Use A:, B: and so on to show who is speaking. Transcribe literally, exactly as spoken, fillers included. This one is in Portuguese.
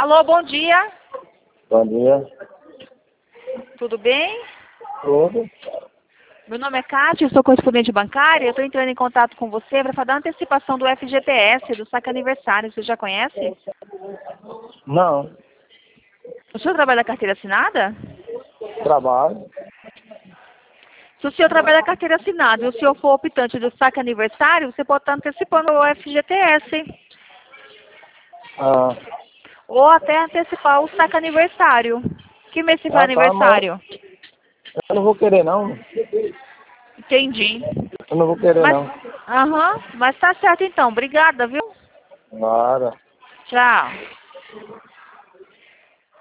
A: Alô, bom dia.
B: Bom dia.
A: Tudo bem?
B: Tudo?
A: Meu nome é Kátia, eu sou correspondente bancária. Eu estou entrando em contato com você para fazer a antecipação do F G T S, do saque aniversário. Você já conhece?
B: Não.
A: O senhor trabalha da carteira assinada?
B: Trabalho.
A: Se o senhor trabalha da carteira assinada e o senhor for optante do saque aniversário, você pode estar antecipando o F G T S.
B: Ah,
A: Ou até antecipar o saque aniversário. Que mês você faz
B: ah tá, mas
A: aniversário?
B: eu não vou querer não.
A: Entendi.
B: Eu não vou querer
A: Mas,
B: não.
A: aham, mas tá certo então. Obrigada, viu?
B: Nada.
A: Tchau.